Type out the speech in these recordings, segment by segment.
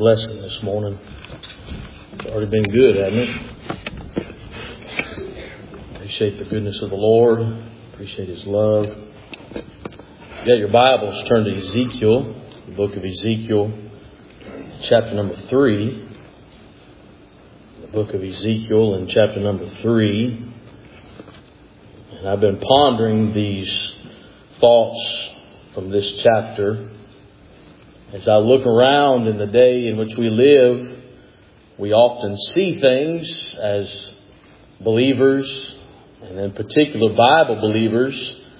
blessing this morning. It's already been good, hasn't it? Appreciate the goodness of the Lord. Appreciate His love. You got your Bibles, turn to Ezekiel, the book of Ezekiel, chapter number 3. The book of Ezekiel in chapter number 3. And I've been pondering these thoughts from this chapter. As I look around in the day in which we live, we often see things as believers, and in particular Bible believers,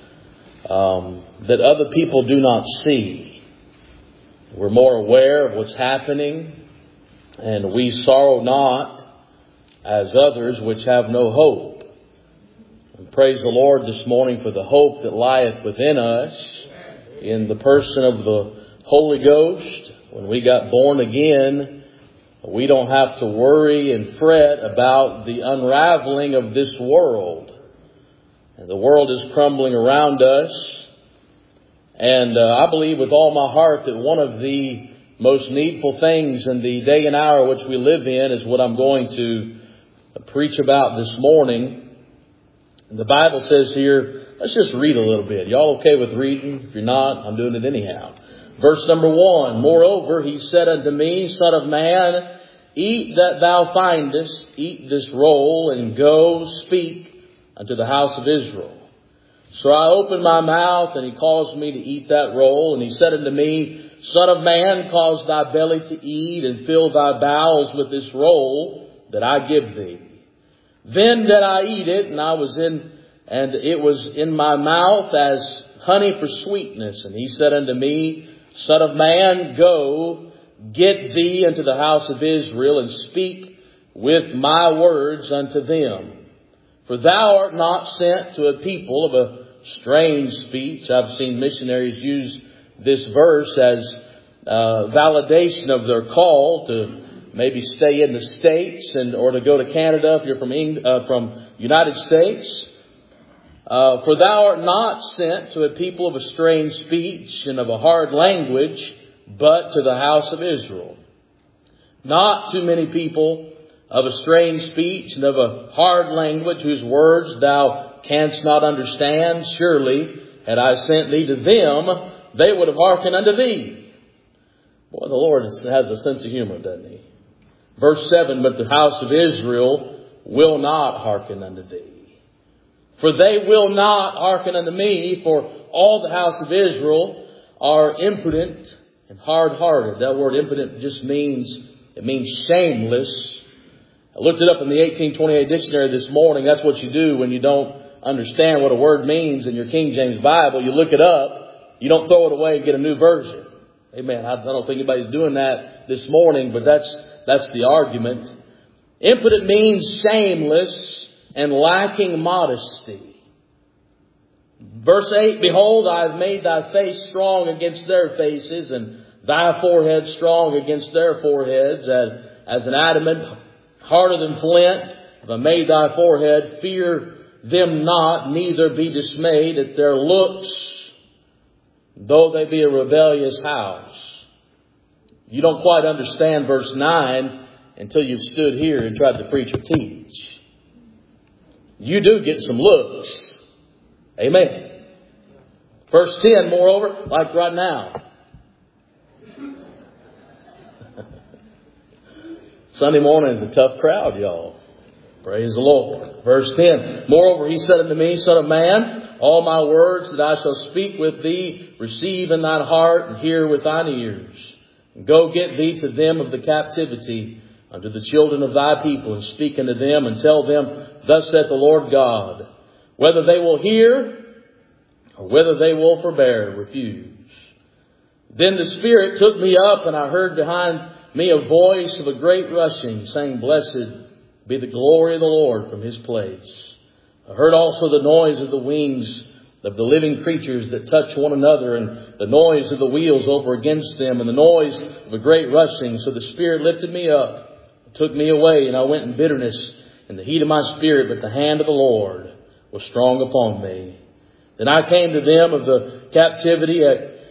that other people do not see. We're more aware of what's happening, and we sorrow not as others which have no hope. And praise the Lord this morning for the hope that lieth within us in the person of the Holy Ghost. When we got born again, we don't have to worry and fret about the unraveling of this world. And the world is crumbling around us. And I believe with all my heart that one of the most needful things in the day and hour which we live in is what I'm going to preach about this morning. And the Bible says here, let's just read a little bit. Y'all okay with reading? If you're not, I'm doing it anyhow. Verse number 1, Moreover, he said unto me, Son of man, eat that thou findest, eat this roll, and go speak unto the house of Israel. So I opened my mouth, and he caused me to eat that roll. And he said unto me, Son of man, cause thy belly to eat, and fill thy bowels with this roll that I give thee. Then did I eat it, and it was in my mouth as honey for sweetness. And he said unto me, Son of man, go, get thee into the house of Israel, and speak with my words unto them. For thou art not sent to a people of a strange speech. I've seen missionaries use this verse as validation of their call to maybe stay in the States or to go to Canada if you're from United States. For thou art not sent to a people of a strange speech and of a hard language, but to the house of Israel. Not too many people of a strange speech and of a hard language whose words thou canst not understand. Surely, had I sent thee to them, they would have hearkened unto thee. Boy, the Lord has a sense of humor, doesn't He? Verse 7, But the house of Israel will not hearken unto thee. For they will not hearken unto me, for all the house of Israel are impudent and hard-hearted. That word impotent just means shameless. I looked it up in the 1828 dictionary this morning. That's what you do when you don't understand what a word means in your King James Bible. You look it up. You don't throw it away and get a new version. Amen. I don't think anybody's doing that this morning, but that's the argument. Impotent means shameless and lacking modesty. Verse 8, Behold, I have made thy face strong against their faces, and thy forehead strong against their foreheads, as an adamant, harder than flint. If I made thy forehead, fear them not, neither be dismayed at their looks, though they be a rebellious house. You don't quite understand verse 9 until you've stood here and tried to preach or teach. You do get some looks. Amen. Verse 10, moreover, like right now. Sunday morning is a tough crowd, y'all. Praise the Lord. Verse 10, Moreover, he said unto me, Son of man, all my words that I shall speak with thee, receive in thine heart, and hear with thine ears. And go get thee to them of the captivity, unto the children of thy people, and speak unto them, and tell them, Thus saith the Lord God, whether they will hear, or whether they will forbear, refuse. Then the Spirit took me up, and I heard behind me a voice of a great rushing, saying, Blessed be the glory of the Lord from His place. I heard also the noise of the wings of the living creatures that touch one another, and the noise of the wheels over against them, and the noise of a great rushing. So the Spirit lifted me up, took me away, and I went in bitterness in the heat of my spirit, but the hand of the Lord was strong upon me. Then I came to them of the captivity at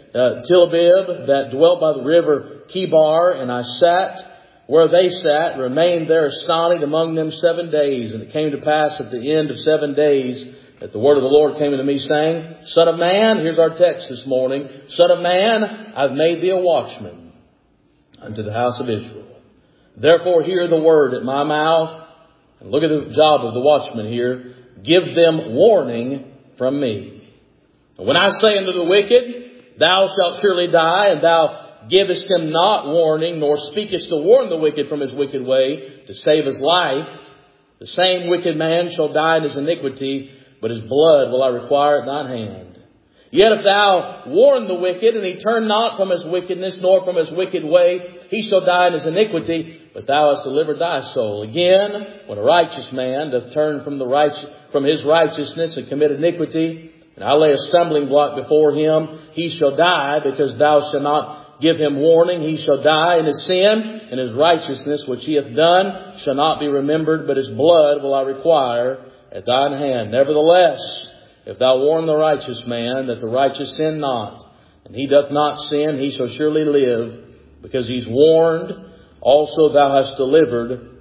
Tel Abib that dwelt by the river Chebar, and I sat where they sat, remained there astonished among them 7 days. And it came to pass at the end of 7 days that the word of the Lord came unto me, saying, Son of man, here's our text this morning, Son of man, I've made thee a watchman unto the house of Israel. Therefore hear the word at my mouth, and look at the job of the watchman here, give them warning from me. And when I say unto the wicked, thou shalt surely die, and thou givest him not warning, nor speakest to warn the wicked from his wicked way, to save his life, the same wicked man shall die in his iniquity, but his blood will I require at thine hand. Yet if thou warn the wicked, and he turn not from his wickedness, nor from his wicked way, he shall die in his iniquity, but thou hast delivered thy soul. Again, when a righteous man doth turn from his righteousness and commit iniquity, and I lay a stumbling block before him, he shall die, because thou shalt not give him warning. He shall die in his sin, and his righteousness which he hath done shall not be remembered, but his blood will I require at thine hand. Nevertheless, if thou warn the righteous man that the righteous sin not, and he doth not sin, he shall surely live, because he's warned. Also thou hast delivered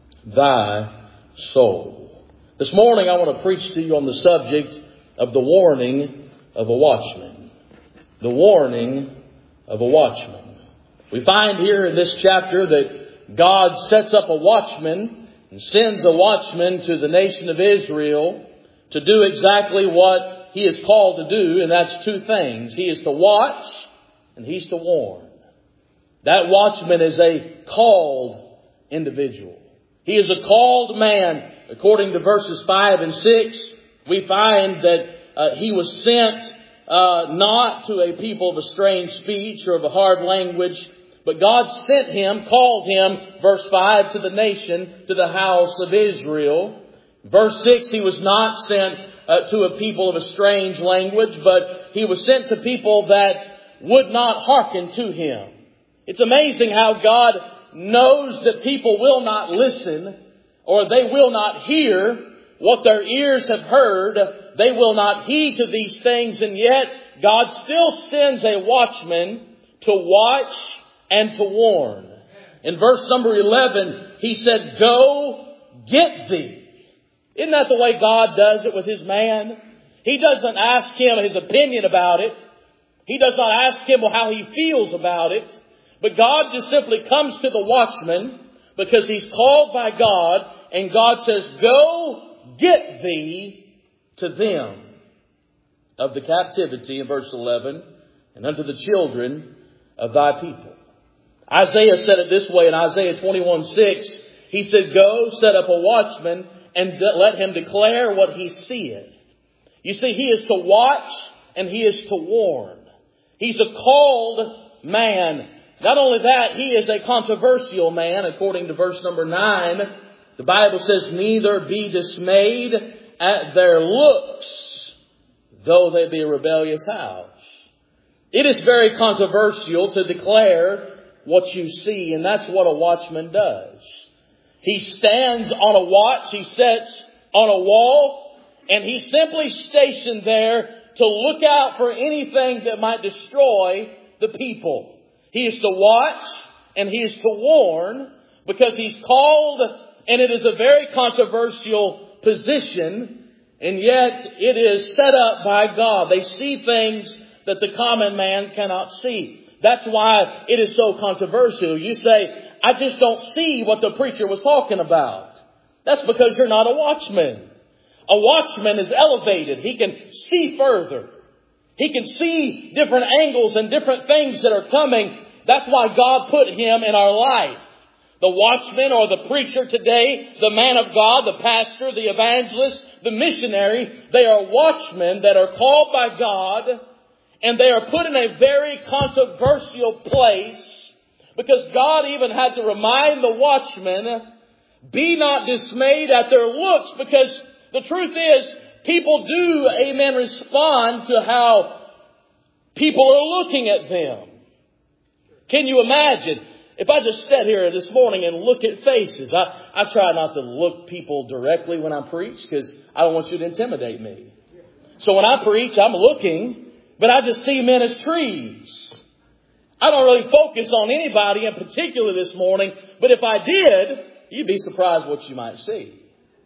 thy soul. This morning I want to preach to you on the subject of the warning of a watchman. The warning of a watchman. We find here in this chapter that God sets up a watchman and sends a watchman to the nation of Israel to do exactly what he is called to do, and that's two things. He is to watch and he's to warn. That watchman is a called individual. He is a called man. According to verses 5 and 6, we find that he was sent not to a people of a strange speech or of a hard language, but God sent him, called him, verse 5, to the nation, to the house of Israel. Verse 6, he was not sent to a people of a strange language, but he was sent to people that would not hearken to him. It's amazing how God knows that people will not listen, or they will not hear what their ears have heard. They will not heed to these things, and yet God still sends a watchman to watch and to warn. In verse number 11, he said, Go get thee. Isn't that the way God does it with his man? He doesn't ask him his opinion about it. He does not ask him how he feels about it. But God just simply comes to the watchman because he's called by God, and God says, Go get thee to them of the captivity, in verse 11, and unto the children of thy people. Isaiah said it this way in Isaiah 21:6. He said, Go, set up a watchman, and let him declare what he seeth. You see, he is to watch and he is to warn. He's a called man. Not only that, he is a controversial man. According to verse number 9, the Bible says, Neither be dismayed at their looks, though they be a rebellious house. It is very controversial to declare what you see, and that's what a watchman does. He stands on a watch, he sits on a wall, and he's simply stationed there to look out for anything that might destroy the people. He is to watch and he is to warn because he's called, and it is a very controversial position, and yet it is set up by God. They see things that the common man cannot see. That's why it is so controversial. You say, I just don't see what the preacher was talking about. That's because you're not a watchman. A watchman is elevated. He can see further. He can see different angles and different things that are coming. That's why God put him in our life. The watchman or the preacher today, the man of God, the pastor, the evangelist, the missionary, they are watchmen that are called by God, and they are put in a very controversial place because God even had to remind the watchmen, be not dismayed at their looks, because the truth is, people do, amen, respond to how people are looking at them. Can you imagine? If I just sat here this morning and look at faces, I try not to look people directly when I preach because I don't want you to intimidate me. So when I preach, I'm looking but I just see men as trees. I don't really focus on anybody in particular this morning, but if I did, you'd be surprised what you might see.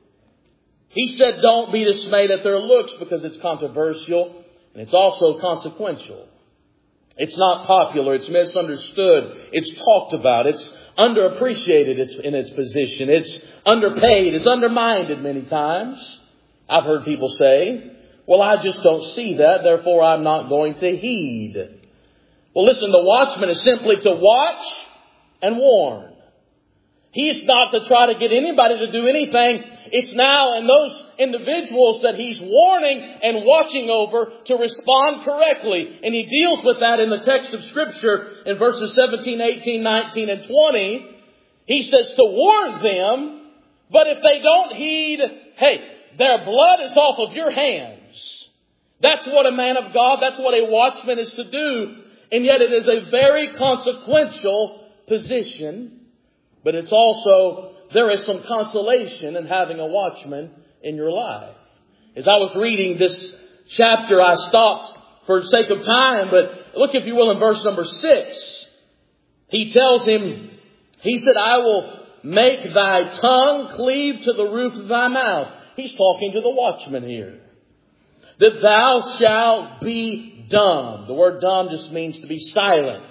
He said, don't be dismayed at their looks, because it's controversial and it's also consequential. It's not popular. It's misunderstood. It's talked about. It's underappreciated in its position. It's underpaid. It's undermined many times. I've heard people say, well, I just don't see that, therefore I'm not going to heed. Well, listen, the watchman is simply to watch and warn. He's not to try to get anybody to do anything. It's now in those individuals that he's warning and watching over to respond correctly. And he deals with that in the text of Scripture in verses 17, 18, 19, and 20. He says to warn them, but if they don't heed, hey, their blood is off of your hands. That's what a man of God, that's what a watchman is to do. And yet it is a very consequential position. But it's also, there is some consolation in having a watchman in your life. As I was reading this chapter, I stopped for the sake of time, but look, if you will, in verse number 6. He tells him, he said, I will make thy tongue cleave to the roof of thy mouth. He's talking to the watchman here. That thou shalt be dumb. The word dumb just means to be silent.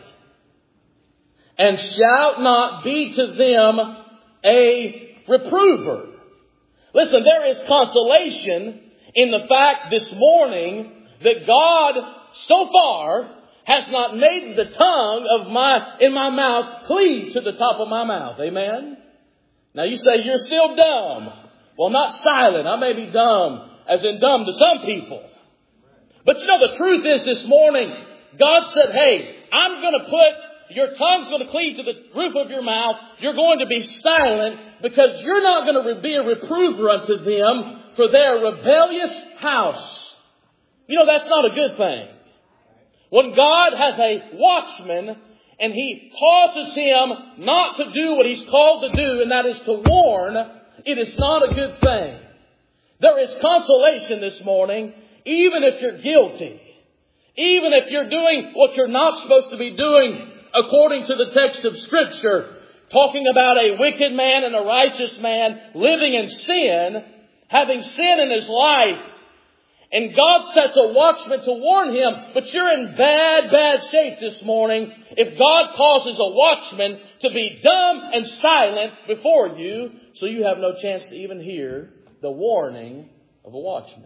And shalt not be to them a reprover. Listen, there is consolation in the fact this morning that God so far has not made the tongue in my mouth cleave to the top of my mouth. Amen? Now you say you're still dumb. Well, not silent. I may be dumb, as in dumb to some people. But you know, the truth is this morning, God said, hey, I'm going to put your tongue's going to cleave to the roof of your mouth. You're going to be silent because you're not going to be a reprover unto them for their rebellious house. You know, that's not a good thing. When God has a watchman and he causes him not to do what he's called to do, and that is to warn, it is not a good thing. There is consolation this morning, even if you're guilty. Even if you're doing what you're not supposed to be doing according to the text of Scripture, talking about a wicked man and a righteous man living in sin, having sin in his life. And God sets a watchman to warn him, but you're in bad shape this morning if God causes a watchman to be dumb and silent before you, so you have no chance to even hear the warning of a watchman.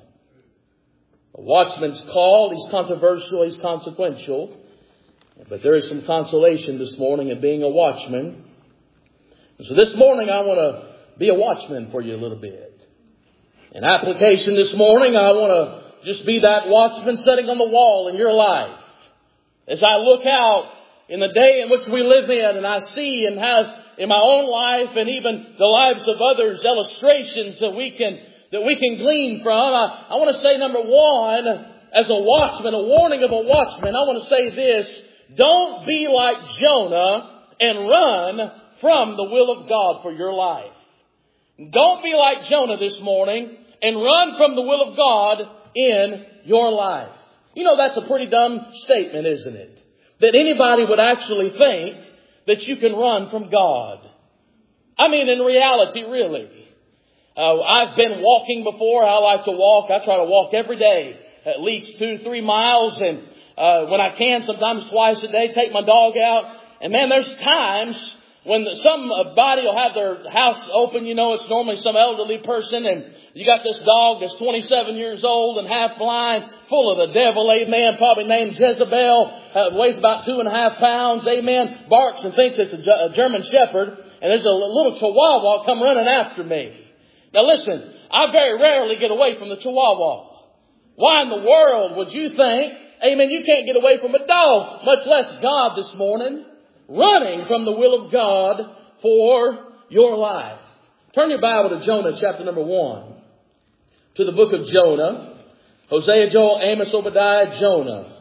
A watchman's call, he's controversial, he's consequential. But there is some consolation this morning in being a watchman. So this morning I want to be a watchman for you a little bit. In application this morning, I want to just be that watchman sitting on the wall in your life. As I look out in the day in which we live in, and I see and have in my own life and even the lives of others, illustrations that we can glean from. I want to say, number one, as a watchman, a warning of a watchman, I want to say this: don't be like Jonah and run from the will of God for your life. Don't be like Jonah this morning and run from the will of God in your life. You know, that's a pretty dumb statement, isn't it? That anybody would actually think that you can run from God. I mean, in reality, really. I've been walking before. I like to walk. I try to walk every day, at least 2-3 miles. And when I can, sometimes twice a day, take my dog out. And man, there's times when somebody will have their house open. You know, it's normally some elderly person, and you got this dog that's 27 years old and half blind, full of the devil, amen, probably named Jezebel, weighs about 2.5 pounds, amen, barks and thinks it's a German Shepherd, and there's a little Chihuahua come running after me. Now listen, I very rarely get away from the Chihuahua. Why in the world would you think, amen, you can't get away from a dog, much less God this morning, running from the will of God for your life? Turn your Bible to Jonah chapter number 1. To the book of Jonah. Hosea, Joel, Amos, Obadiah, Jonah.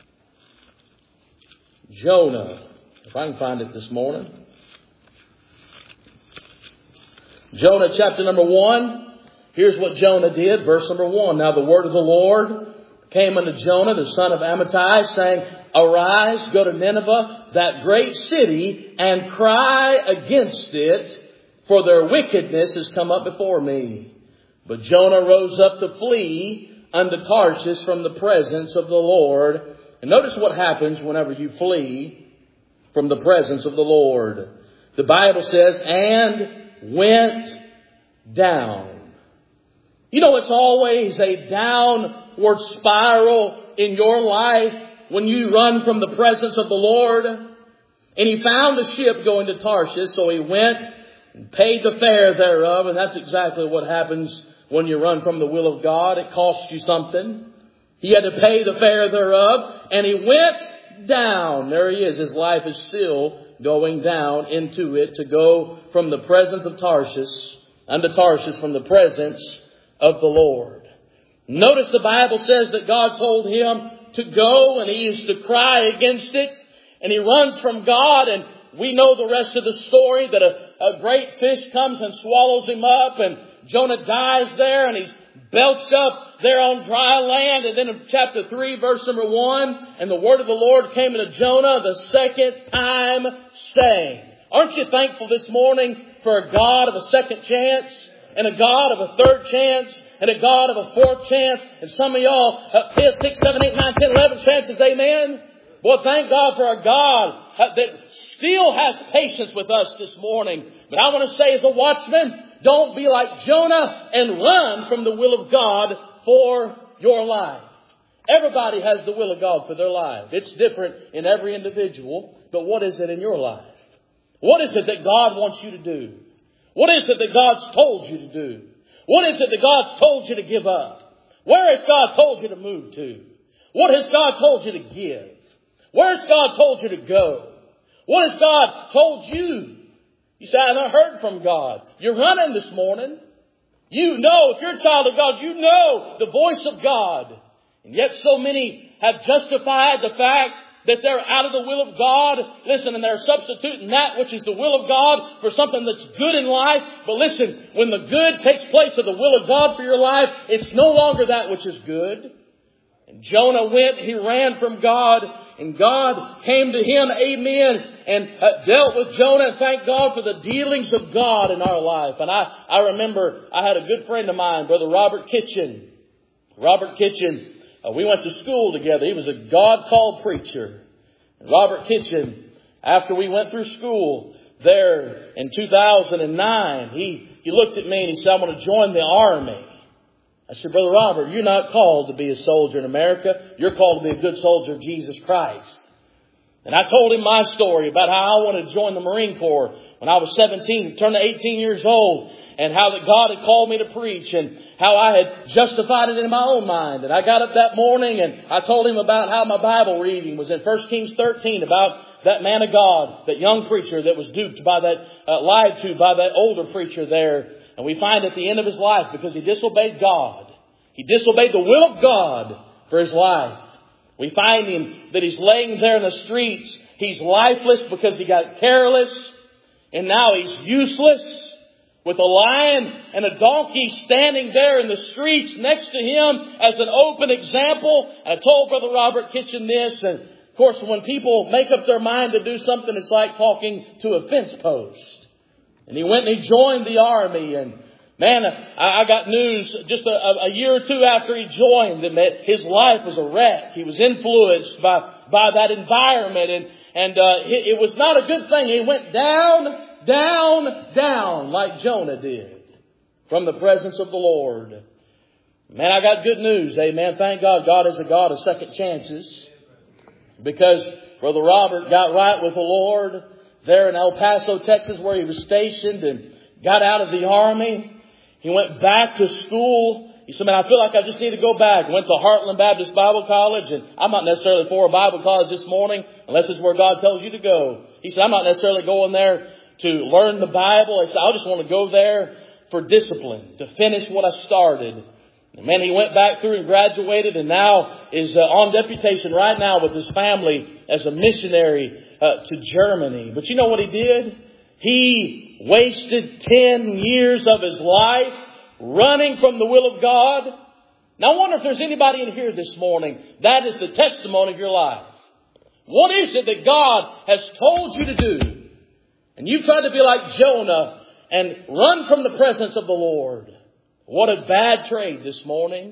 Jonah. If I can find it this morning. Jonah chapter number 1. Here's what Jonah did. Verse number 1. Now the word of the Lord came unto Jonah, the son of Amittai, saying, Arise, go to Nineveh, that great city, and cry against it, for their wickedness has come up before me. But Jonah rose up to flee unto Tarshish from the presence of the Lord. And notice what happens whenever you flee from the presence of the Lord. The Bible says, and went down. You know, it's always a downward spiral in your life when you run from the presence of the Lord. And he found a ship going to Tarshish, so he went and paid the fare thereof. And that's exactly what happens when you run from the will of God. It costs you something. He had to pay the fare thereof, and he went down. There he is. His life is still going down into it, to go from the presence of Tarshish unto Tarshish, from the presence of the Lord. Notice the Bible says that God told him to go, and he is to cry against it, and he runs from God. And we know the rest of the story, that a great fish comes and swallows him up, and Jonah dies there, and he's belched up there on dry land. And then in chapter 3, verse number 1, and the word of the Lord came unto Jonah the second time, saying. Aren't you thankful this morning for a God of a second chance, and a God of a third chance, and a God of a fourth chance, and some of y'all 5, 6, 7, 8, 9, 10, 11 chances, amen? Boy, thank God for a God that still has patience with us this morning. But I want to say, as a watchman, don't be like Jonah and run from the will of God for your life. Everybody has the will of God for their life. It's different in every individual. But what is it in your life? What is it that God wants you to do? What is it that God's told you to do? What is it that God's told you to give up? Where has God told you to move to? What has God told you to give? Where has God told you to go? What has God told you? You say, I haven't heard from God. You're running this morning. You know, if you're a child of God, you know the voice of God. And yet so many have justified the fact that they're out of the will of God. Listen, and they're substituting that which is the will of God for something that's good in life. But listen, when the good takes place of the will of God for your life, it's no longer that which is good. And Jonah went, he ran from God, and God came to him, amen, and dealt with Jonah. And thank God for the dealings of God in our life. And I remember I had a good friend of mine, Brother Robert Kitchen. Robert Kitchen, we went to school together. He was a God-called preacher. And Robert Kitchen, after we went through school there in 2009, he looked at me and he said, I want to join the Army. I said, Brother Robert, you're not called to be a soldier in America. You're called to be a good soldier of Jesus Christ. And I told him my story about how I wanted to join the Marine Corps when I was 17, turned to 18 years old, and how that God had called me to preach, and how I had justified it in my own mind. And I got up that morning and I told him about how my Bible reading was in 1 Kings 13, about that man of God, that young preacher that was duped by that, lied to by that older preacher there. And we find at the end of his life, because he disobeyed God, he disobeyed the will of God for his life. We find him that he's laying there in the streets. He's lifeless because he got careless. And now he's useless, with a lion and a donkey standing there in the streets next to him as an open example. And I told Brother Robert Kitchen this. And of course, when people make up their mind to do something, it's like talking to a fence post. And he went and he joined the Army. And man, I got news just a year or two after he joined, and that his life was a wreck. He was influenced by that environment. And it was not a good thing. He went down, down, down like Jonah did from the presence of the Lord. Man, I got good news. Amen. Thank God. God is a God of second chances. Because Brother Robert got right with the Lord there in El Paso, Texas, where he was stationed, and got out of the Army. He went back to school. He said, man, I feel like I just need to go back. Went to Heartland Baptist Bible College, and I'm not necessarily for a Bible college this morning, unless it's where God tells you to go. He said, I'm not necessarily going there to learn the Bible. He said, I just want to go there for discipline, to finish what I started. And man, he went back through and graduated, and now is on deputation right now with his family as a missionary to Germany. But you know what he did? He wasted 10 years of his life running from the will of God. Now I wonder if there's anybody in here this morning that is the testimony of your life. What is it that God has told you to do? And you tried to be like Jonah and run from the presence of the Lord. What a bad trade this morning.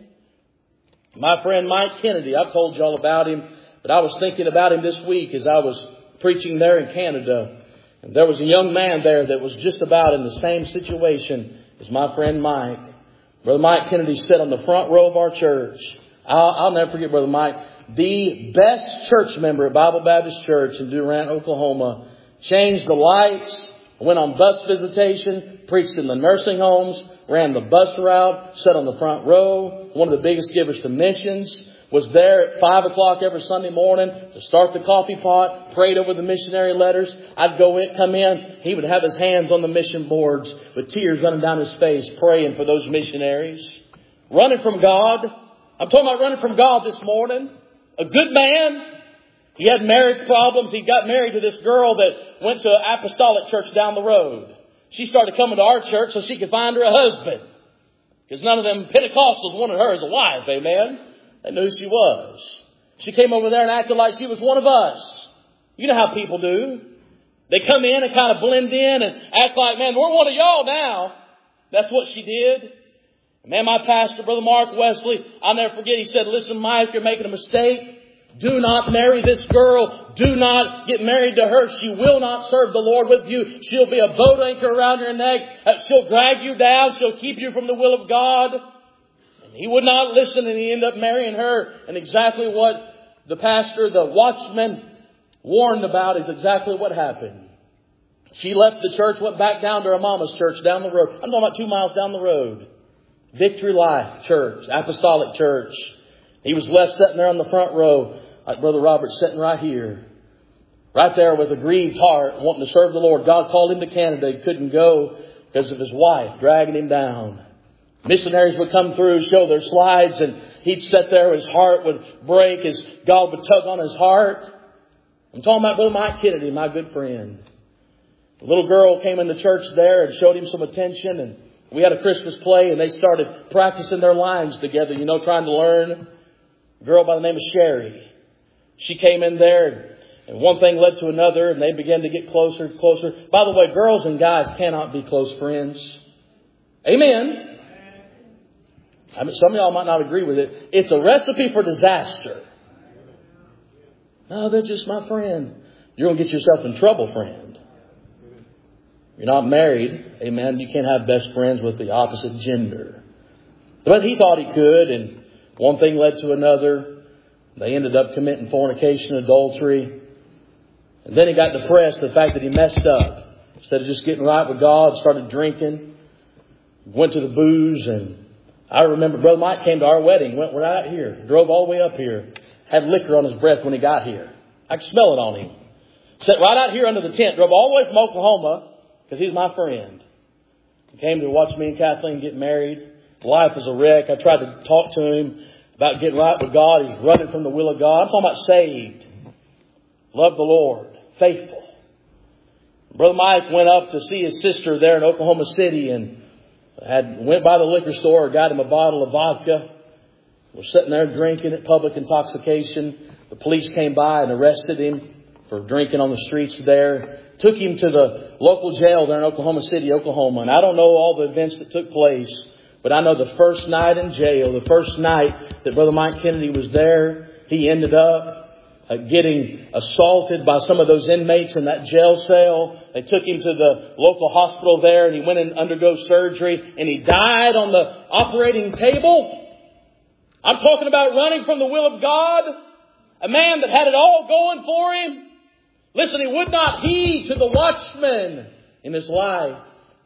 My friend Mike Kennedy, I've told you all about him, but I was thinking about him this week as I was preaching there in Canada. And there was a young man there that was just about in the same situation as my friend Mike. Brother Mike Kennedy sat on the front row of our church. I'll never forget Brother Mike, the best church member at Bible Baptist Church in Durant, Oklahoma. Changed the lights, went on bus visitation, preached in the nursing homes, ran the bus route, sat on the front row. One of the biggest givers to missions. Was there at 5 o'clock every Sunday morning to start the coffee pot, prayed over the missionary letters. I'd come in. He would have his hands on the mission boards with tears running down his face, praying for those missionaries. Running from God. I'm talking about running from God this morning. A good man. He had marriage problems. He got married to this girl that went to an apostolic church down the road. She started coming to our church so she could find her a husband. Because none of them Pentecostals wanted her as a wife. Amen. They knew who she was. She came over there and acted like she was one of us. You know how people do. They come in and kind of blend in and act like, man, we're one of y'all now. That's what she did. Man, my pastor, Brother Mark Wesley, I'll never forget, he said, listen, Mike, you're making a mistake. Do not marry this girl. Do not get married to her. She will not serve the Lord with you. She'll be a boat anchor around your neck. She'll drag you down. She'll keep you from the will of God. He would not listen, and he ended up marrying her. And exactly what the pastor, the watchman, warned about is exactly what happened. She left the church, went back down to her mama's church down the road. I'm talking about 2 miles down the road. Victory Life Church, Apostolic Church. He was left sitting there on the front row, like Brother Robert sitting right here. Right there with a grieved heart, wanting to serve the Lord. God called him to Canada. He couldn't go because of his wife dragging him down. Missionaries would come through, show their slides, and he'd sit there, his heart would break as God would tug on his heart. I'm talking about Brother Mike Kennedy, my good friend. A little girl came into church there and showed him some attention, and we had a Christmas play, and they started practicing their lines together, trying to learn. A girl by the name of Sherry. She came in there, and one thing led to another, and they began to get closer and closer. By the way, girls and guys cannot be close friends. Amen. Some of y'all might not agree with it. It's a recipe for disaster. No, they're just my friend. You're going to get yourself in trouble, friend. You're not married. Amen. You can't have best friends with the opposite gender. But he thought he could, and one thing led to another. They ended up committing fornication, adultery. And then he got depressed, the fact that he messed up. Instead of just getting right with God, started drinking. Went to the booze, and I remember Brother Mike came to our wedding, went right out here, drove all the way up here, had liquor on his breath when he got here. I could smell it on him. Sat right out here under the tent, drove all the way from Oklahoma, because he's my friend. He came to watch me and Kathleen get married. Life was a wreck. I tried to talk to him about getting right with God. He's running from the will of God. I'm talking about saved. Loved the Lord. Faithful. Brother Mike went up to see his sister there in Oklahoma City and went by the liquor store, got him a bottle of vodka. We're sitting there drinking at public intoxication. The police came by and arrested him for drinking on the streets there. Took him to the local jail there in Oklahoma City, Oklahoma. And I don't know all the events that took place, but I know the first night in jail, the first night that Brother Mike Kennedy was there, he ended up getting assaulted by some of those inmates in that jail cell. They took him to the local hospital there, and he went in to undergo surgery, and he died on the operating table. I'm talking about running from the will of God. A man that had it all going for him. Listen, he would not heed to the watchman in his life.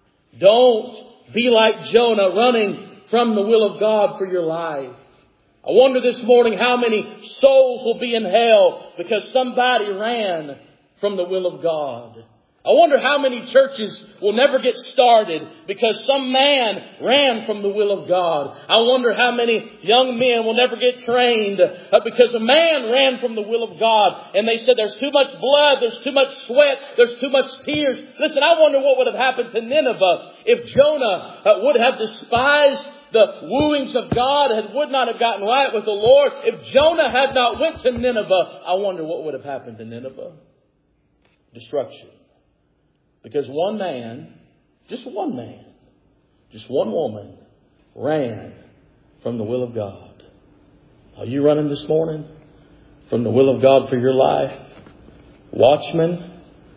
Don't be like Jonah, running from the will of God for your life. I wonder this morning how many souls will be in hell because somebody ran from the will of God. I wonder how many churches will never get started because some man ran from the will of God. I wonder how many young men will never get trained because a man ran from the will of God. And they said there's too much blood, there's too much sweat, there's too much tears. Listen, I wonder what would have happened to Nineveh if Jonah would have despised the wooings of God would not have gotten right with the Lord, if Jonah had not went to Nineveh, I wonder what would have happened to Nineveh. Destruction. Because one man, just one woman, ran from the will of God. Are you running this morning from the will of God for your life? Watchmen,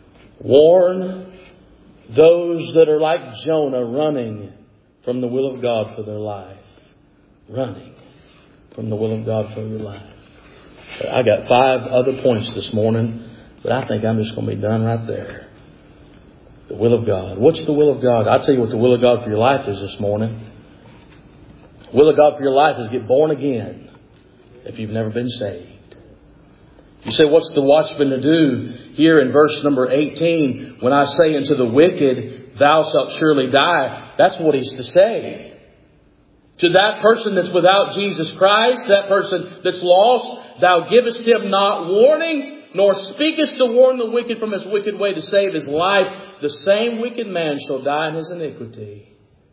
warn those that are like Jonah, running from the will of God for their life. Running from the will of God for your life. I got 5 other points this morning, but I think I'm just going to be done right there. The will of God. What's the will of God? I'll tell you what the will of God for your life is this morning. The will of God for your life is get born again if you've never been saved. You say, what's the watchman to do? Here in verse number 18, when I say unto the wicked, thou shalt surely die, that's what he's to say. To that person that's without Jesus Christ, that person that's lost, thou givest him not warning, nor speakest to warn the wicked from his wicked way to save his life. The same wicked man shall die in his iniquity.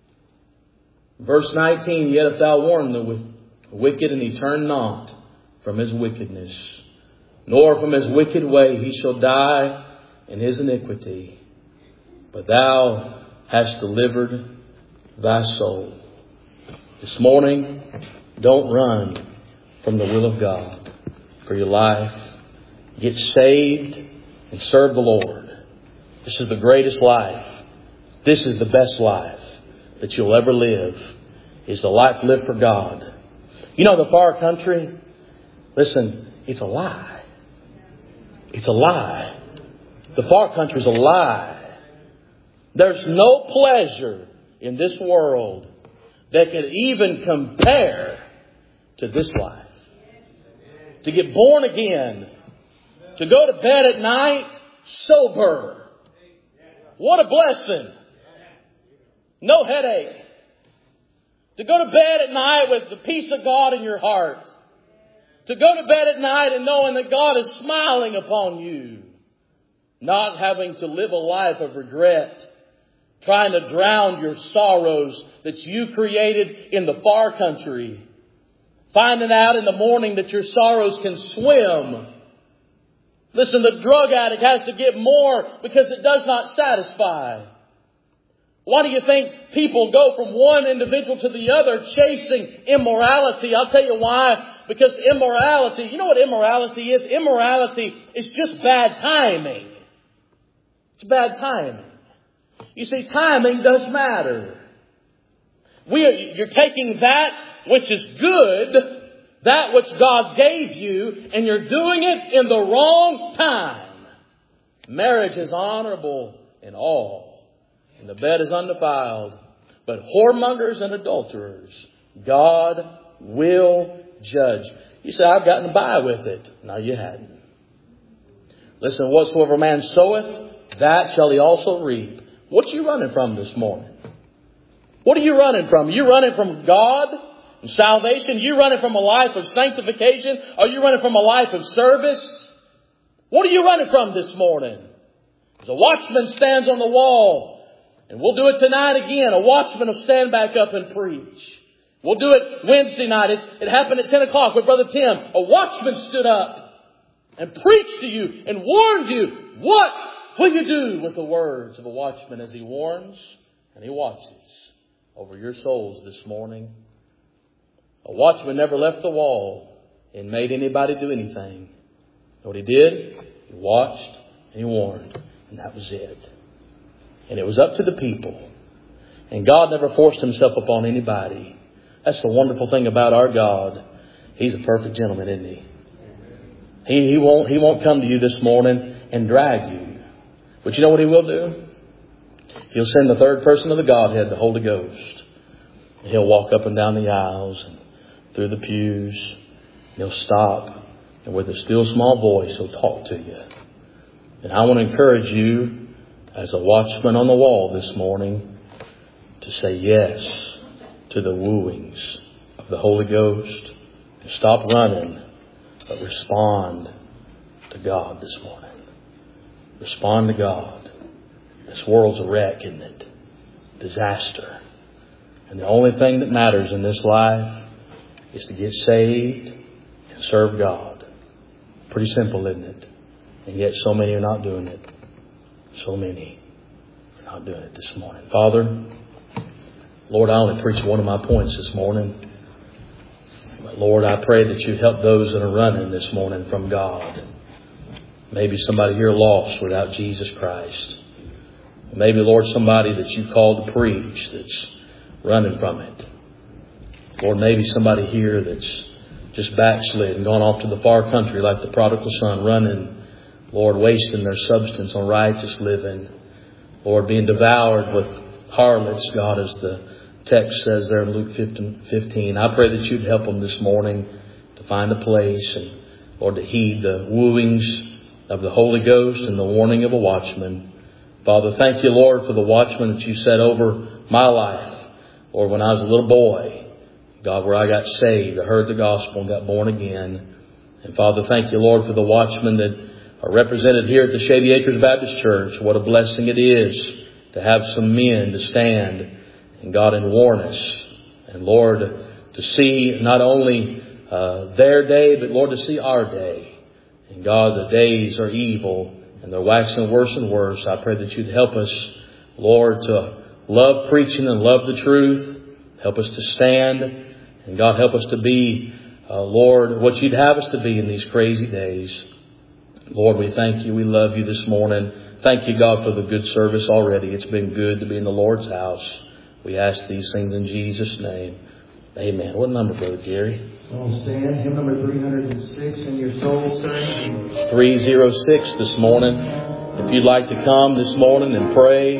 Verse 19, yet if thou warn the wicked, and he turn not from his wickedness, nor from his wicked way, he shall die in his iniquity. But thou hast delivered thy soul. This morning, don't run from the will of God for your life. Get saved and serve the Lord. This is the greatest life. This is the best life that you'll ever live, is the life lived for God. You know, the far country, listen, it's a lie. It's a lie. The far country is a lie. There's no pleasure in this world that can even compare to this life. To get born again. To go to bed at night sober. What a blessing. No headache. To go to bed at night with the peace of God in your heart. To go to bed at night and knowing that God is smiling upon you. Not having to live a life of regret. Trying to drown your sorrows that you created in the far country. Finding out in the morning that your sorrows can swim. Listen, the drug addict has to get more because it does not satisfy. Why do you think people go from one individual to the other chasing immorality? I'll tell you why. Because immorality, you know what immorality is? Immorality is just bad timing. It's bad timing. You see, timing does matter. You're taking that which is good, that which God gave you, and you're doing it in the wrong time. Marriage is honorable in all, and the bed is undefiled. But whoremongers and adulterers, God will judge. You say, I've gotten by with it. No, you hadn't. Listen, whatsoever man soweth, that shall he also reap. What you running from this morning? What are you running from? Are you running from God and salvation? Are you running from a life of sanctification? Are you running from a life of service? What are you running from this morning? As a watchman stands on the wall, and we'll do it tonight again. A watchman will stand back up and preach. We'll do it Wednesday night. It happened at 10 o'clock with Brother Tim. A watchman stood up and preached to you and warned you. What will you do with the words of a watchman as he warns and he watches over your souls this morning? A watchman never left the wall and made anybody do anything. What he did, he watched and he warned. And that was it. And it was up to the people. And God never forced himself upon anybody. That's the wonderful thing about our God. He's a perfect gentleman, isn't he? He won't come to you this morning and drag you. But you know what he will do? He'll send the third person of the Godhead, the Holy Ghost. And he'll walk up and down the aisles and through the pews. And he'll stop. And with a still small voice, he'll talk to you. And I want to encourage you as a watchman on the wall this morning to say yes to the wooings of the Holy Ghost. Stop running, but respond to God this morning. Respond to God. This world's a wreck, isn't it? Disaster. And the only thing that matters in this life is to get saved and serve God. Pretty simple, isn't it? And yet so many are not doing it. So many are not doing it this morning. Father, Lord, I only preached one of my points this morning. But Lord, I pray that you help those that are running this morning from God. Maybe somebody here lost without Jesus Christ. Maybe, Lord, somebody that you called to preach that's running from it. Lord, maybe somebody here that's just backslid and gone off to the far country like the prodigal son, running, Lord, wasting their substance on righteous living. Lord, being devoured with harlots, God, as the text says there in Luke 15. I pray that you'd help them this morning to find a place and, Lord, to heed the wooings of the Holy Ghost and the warning of a watchman. Father, thank you, Lord, for the watchman that you set over my life. Lord, when I was a little boy, God, where I got saved, I heard the gospel and got born again. And Father, thank you, Lord, for the watchmen that are represented here at the Shady Acres Baptist Church. What a blessing it is to have some men to stand and God and warn us. And Lord, to see not only their day, but Lord, to see our day. And God, the days are evil and they're waxing worse and worse. I pray that you'd help us, Lord, to love preaching and love the truth. Help us to stand. And God, help us to be, Lord, what you'd have us to be in these crazy days. Lord, we thank you. We love you this morning. Thank you, God, for the good service already. It's been good to be in the Lord's house. We ask these things in Jesus' name. Amen. What number, Brother Gary? All stand. Hymn number 306 in your soul, sir. 306 this morning. If you'd like to come this morning and pray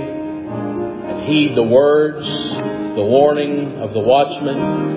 and heed the words, the warning of the watchman.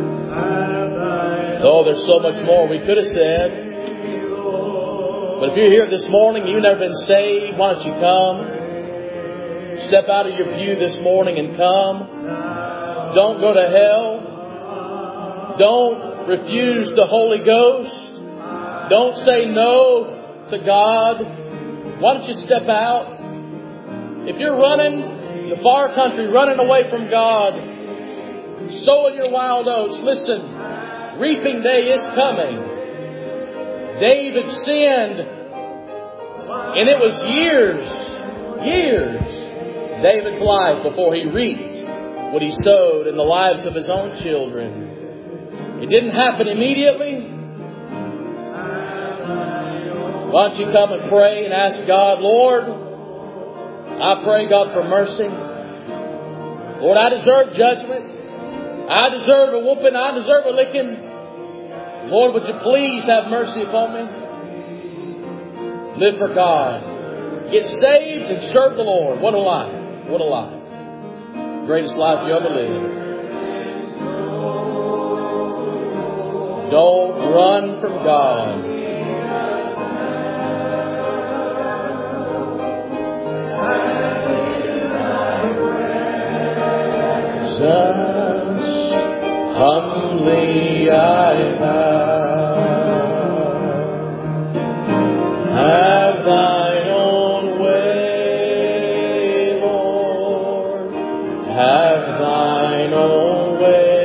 Oh, there's so much more we could have said. But if you're here this morning and you've never been saved, why don't you come? Step out of your pew this morning and come. Don't go to hell. Don't refuse the Holy Ghost. Don't say no to God. Why don't you step out? If you're running the far country, running away from God, sowing your wild oats, listen, reaping day is coming. David sinned, and it was years, David's life before he reaped what he sowed in the lives of his own children. It didn't happen immediately. Why don't you come and pray and ask God, Lord, I pray, God, for mercy. Lord, I deserve judgment. I deserve a whooping. I deserve a licking. Lord, would you please have mercy upon me? Live for God. Get saved and serve the Lord. What a life. What a life. Greatest life you ever lived. Don't run from God. Jesus, humbly I bow. Have thine own way, Lord. Have thine own way.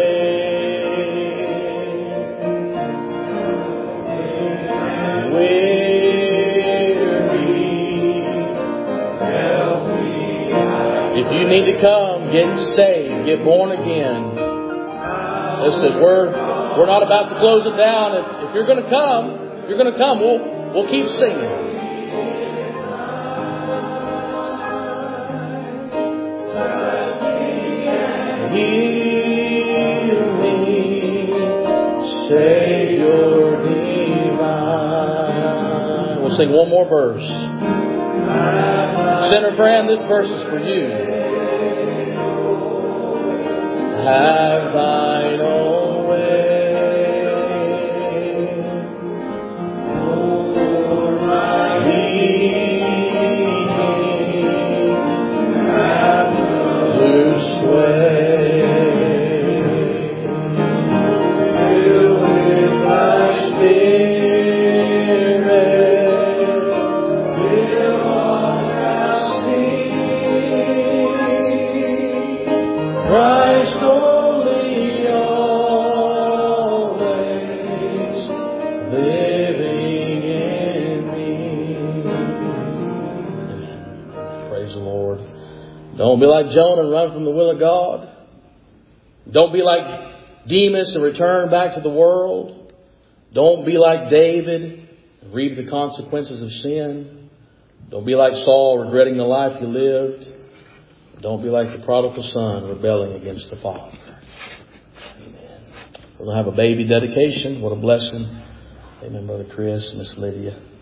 If you need to come, get saved, get born again. Listen, we're not about to close it down. If you're going to come, we'll keep singing. Heal me, Savior divine. We'll sing one more verse. Sinner friend, this verse is for you. Have thine own way. Lord, lead me, have loose way. Fill with thy spirit. Christ, oh Don't be like Jonah and run from the will of God. Don't be like Demas and return back to the world. Don't be like David and reap the consequences of sin. Don't be like Saul regretting the life he lived. Don't be like the prodigal son rebelling against the Father. Amen. We're going to have a baby dedication. What a blessing. Amen, Brother Chris, Miss Lydia.